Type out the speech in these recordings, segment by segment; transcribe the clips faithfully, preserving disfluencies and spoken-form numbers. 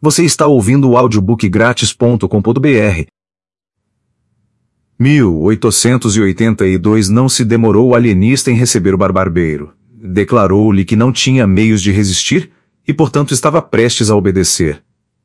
Você está ouvindo o audiobook grátis ponto com ponto br. mil oitocentos e oitenta e dois Não se demorou o alienista em receber o barbeiro. Declarou-lhe que não tinha meios de resistir e, portanto, estava prestes a obedecer.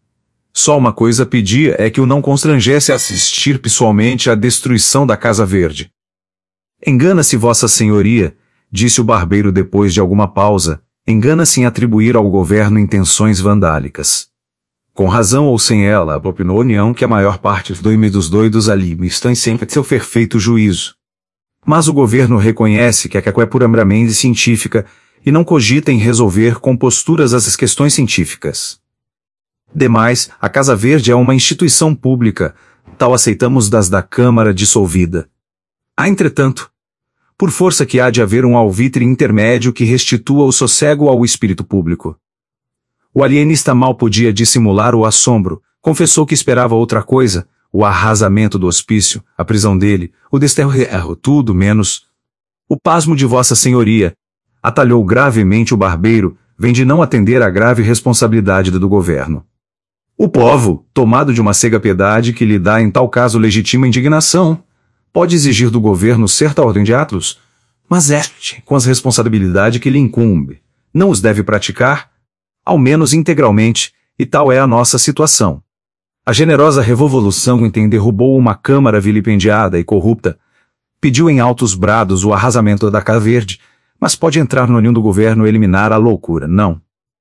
Só uma coisa pedia é que o não constrangesse a assistir pessoalmente à destruição da Casa Verde. Engana-se Vossa Senhoria, disse o barbeiro depois de alguma pausa, engana-se em atribuir ao governo intenções vandálicas. Com razão ou sem ela, opinou a União que a maior parte dos doidos ali estão sempre em seu perfeito juízo. Mas o governo reconhece que a caco é puramente científica e não cogita em resolver com posturas as questões científicas. Demais, a Casa Verde é uma instituição pública, tal aceitamos das da Câmara dissolvida. Há, entretanto, por força que há de haver um alvitre intermédio que restitua o sossego ao espírito público. O alienista mal podia dissimular o assombro, confessou que esperava outra coisa, o arrasamento do hospício, a prisão dele, o desterro, tudo menos. O pasmo de Vossa Senhoria, atalhou gravemente o barbeiro, vem de não atender à grave responsabilidade do governo. O povo, tomado de uma cega piedade que lhe dá em tal caso legítima indignação, pode exigir do governo certa ordem de atos, mas este, com as responsabilidades que lhe incumbe, não os deve praticar, ao menos integralmente, e tal é a nossa situação. A generosa revolução em que derrubou uma Câmara vilipendiada e corrupta, pediu em altos brados o arrasamento da Casa Verde, mas pode entrar no ninho do governo eliminar a loucura, não.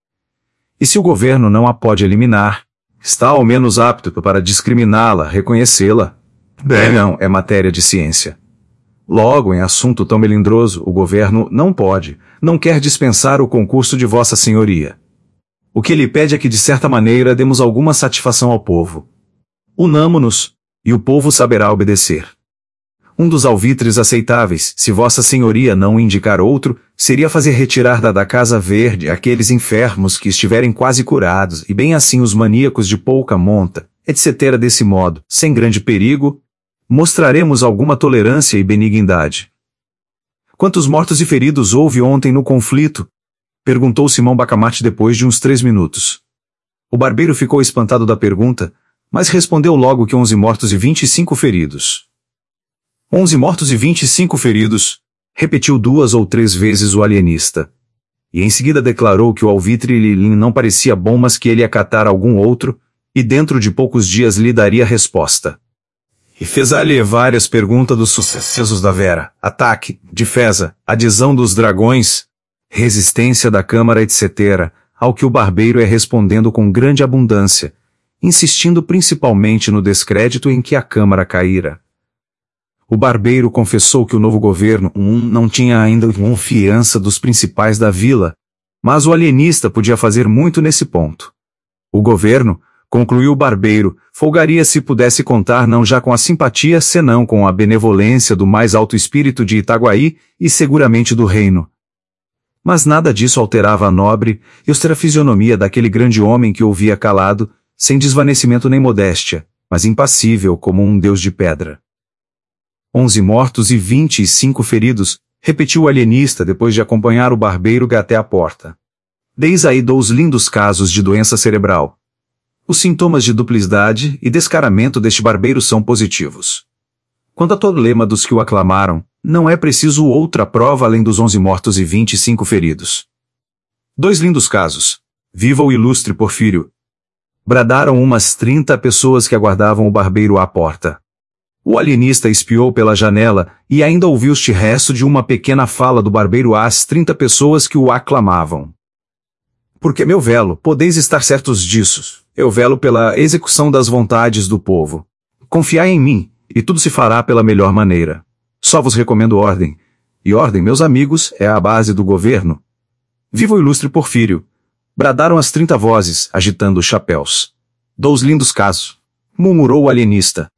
E se o governo não a pode eliminar, está ao menos apto para discriminá-la, reconhecê-la. Bem, não, é matéria de ciência. Logo, em assunto tão melindroso, o governo não pode, não quer dispensar o concurso de Vossa Senhoria. O que ele pede é que, de certa maneira, demos alguma satisfação ao povo. Unamo-nos, e o povo saberá obedecer. Um dos alvitres aceitáveis, se Vossa Senhoria não indicar outro, seria fazer retirar da, da Casa Verde aqueles enfermos que estiverem quase curados, e bem assim os maníacos de pouca monta, etcétera. Desse modo, sem grande perigo, mostraremos alguma tolerância e benignidade. Quantos mortos e feridos houve ontem no conflito? Perguntou Simão Bacamarte depois de uns três minutos. O barbeiro ficou espantado da pergunta, mas respondeu logo que onze mortos e vinte e cinco feridos. Onze mortos e vinte e cinco feridos, repetiu duas ou três vezes o alienista. E em seguida declarou que o alvitre lhe não parecia bom, mas que ele ia catar algum outro, e dentro de poucos dias lhe daria resposta. E fez-lhe várias perguntas dos sucessos da Vera, ataque, defesa, adesão dos dragões, resistência da Câmara, etcétera, ao que o barbeiro é respondendo com grande abundância, insistindo principalmente no descrédito em que a Câmara caíra. O barbeiro confessou que o novo governo um, não tinha ainda confiança dos principais da vila, mas o alienista podia fazer muito nesse ponto. O governo, concluiu o barbeiro, folgaria se pudesse contar não já com a simpatia senão com a benevolência do mais alto espírito de Itaguaí e seguramente do reino. Mas nada disso alterava a nobre e austera fisionomia daquele grande homem que ouvia calado, sem desvanecimento nem modéstia, mas impassível como um deus de pedra. Onze mortos e vinte e cinco feridos, repetiu o alienista depois de acompanhar o barbeiro até a porta. Deis aí dois lindos casos de doença cerebral. Os sintomas de duplicidade e descaramento deste barbeiro são positivos. Quanto a todo lema dos que o aclamaram, não é preciso outra prova além dos onze mortos e vinte e cinco feridos. Dois lindos casos. Viva o ilustre Porfírio! Bradaram umas trinta pessoas que aguardavam o barbeiro à porta. O alienista espiou pela janela e ainda ouviu-se resto de uma pequena fala do barbeiro às trinta pessoas que o aclamavam. Porque, meu velo, podeis estar certos disso, eu velo pela execução das vontades do povo. Confiai em mim, e tudo se fará pela melhor maneira. Só vos recomendo ordem. E ordem, meus amigos, é a base do governo. Viva o ilustre Porfírio! Bradaram as trinta vozes, agitando os chapéus. Dois lindos casos, murmurou o alienista.